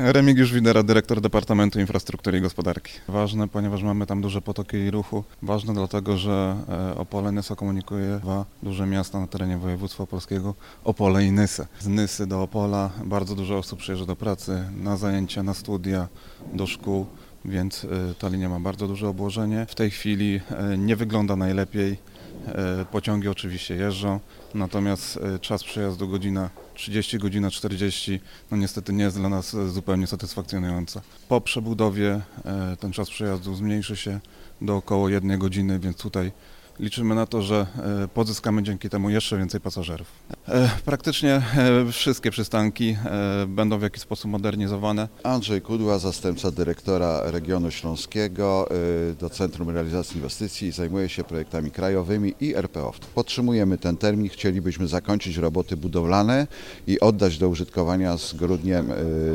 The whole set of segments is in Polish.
Remigiusz Widera, dyrektor Departamentu Infrastruktury i Gospodarki. Ważne, ponieważ mamy tam duże potoki ruchu. Ważne dlatego, że Opole Nysa komunikuje dwa duże miasta na terenie województwa opolskiego, Opole i Nysę. Z Nysy do Opola bardzo dużo osób przyjeżdża do pracy, na zajęcia, na studia, do szkół, więc ta linia ma bardzo duże obłożenie. W tej chwili nie wygląda najlepiej. Pociągi oczywiście jeżdżą, natomiast czas przejazdu godzina 30, godzina 40, no niestety nie jest dla nas zupełnie satysfakcjonująca. Po przebudowie ten czas przejazdu zmniejszy się do około 1 godziny, więc tutaj liczymy na to, że pozyskamy dzięki temu jeszcze więcej pasażerów. Praktycznie wszystkie przystanki będą w jakiś sposób modernizowane. Andrzej Kudła, zastępca dyrektora regionu śląskiego do Centrum Realizacji Inwestycji, zajmuje się projektami krajowymi i RPO. Podtrzymujemy ten termin, chcielibyśmy zakończyć roboty budowlane i oddać do użytkowania z grudniem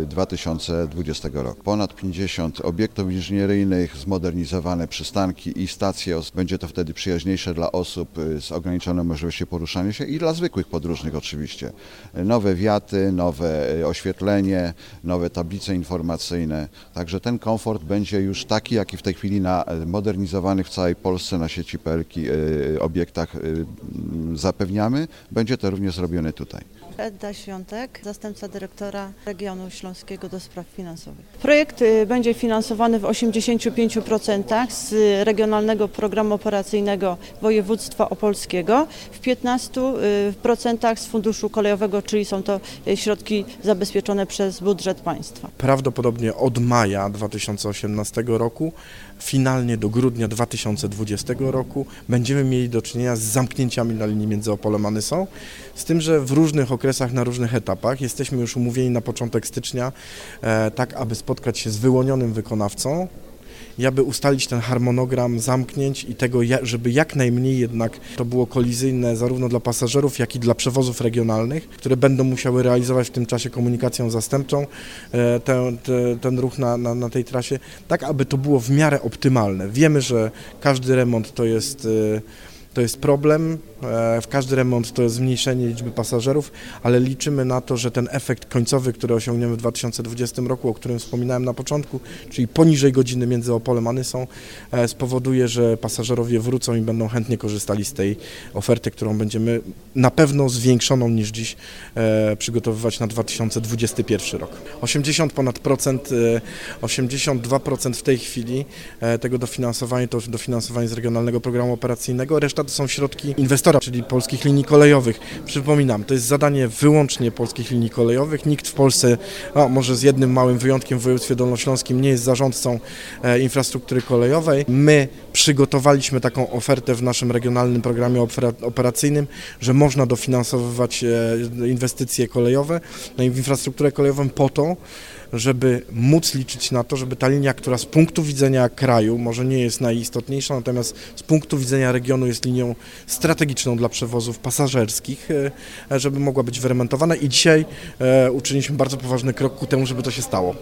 2020 roku. Ponad 50 obiektów inżynieryjnych, zmodernizowane przystanki i stacje, będzie to wtedy przyjaźniejsze dla osób z ograniczoną możliwością poruszania się i dla zwykłych podróżnych oczywiście. Nowe wiaty, nowe oświetlenie, nowe tablice informacyjne. Także ten komfort będzie już taki, jaki w tej chwili na modernizowanych w całej Polsce na sieci PLK obiektach zapewniamy. Będzie to również zrobione tutaj. Edda Świątek, zastępca dyrektora regionu śląskiego do spraw finansowych. Projekt będzie finansowany w 85% z Regionalnego Programu Operacyjnego Województwa Opolskiego, w 15% z Funduszu Kolejowego, czyli są to środki zabezpieczone przez budżet państwa. Prawdopodobnie od maja 2018 roku, finalnie do grudnia 2020 roku będziemy mieli do czynienia z zamknięciami na linii między Opolem a Nysą, z tym, że w różnych okresach, na różnych etapach jesteśmy już umówieni na początek stycznia, tak aby spotkać się z wyłonionym wykonawcą i aby ustalić ten harmonogram zamknięć i tego, żeby jak najmniej jednak to było kolizyjne zarówno dla pasażerów, jak i dla przewozów regionalnych, które będą musiały realizować w tym czasie komunikacją zastępczą ten ruch na tej trasie, tak aby to było w miarę optymalne. Wiemy, że każdy remont to jest problem, każdy remont to jest zmniejszenie liczby pasażerów, ale liczymy na to, że ten efekt końcowy, który osiągniemy w 2020 roku, o którym wspominałem na początku, czyli poniżej godziny między Opolem a Nysą, spowoduje, że pasażerowie wrócą i będą chętnie korzystali z tej oferty, którą będziemy na pewno zwiększoną niż dziś przygotowywać na 2021 rok. 82% w tej chwili tego dofinansowania to dofinansowanie z Regionalnego Programu Operacyjnego, reszta to są środki inwestora, czyli Polskich Linii Kolejowych. Przypominam, to jest zadanie wyłącznie Polskich Linii Kolejowych. Nikt w Polsce, może z jednym małym wyjątkiem w województwie dolnośląskim, nie jest zarządcą infrastruktury kolejowej. My przygotowaliśmy taką ofertę w naszym Regionalnym Programie Operacyjnym, że można dofinansowywać inwestycje kolejowe, w infrastrukturę kolejową po to, żeby móc liczyć na to, żeby ta linia, która z punktu widzenia kraju może nie jest najistotniejsza, natomiast z punktu widzenia regionu jest linią strategiczną dla przewozów pasażerskich, żeby mogła być wyremontowana i dzisiaj uczyniliśmy bardzo poważny krok ku temu, żeby to się stało.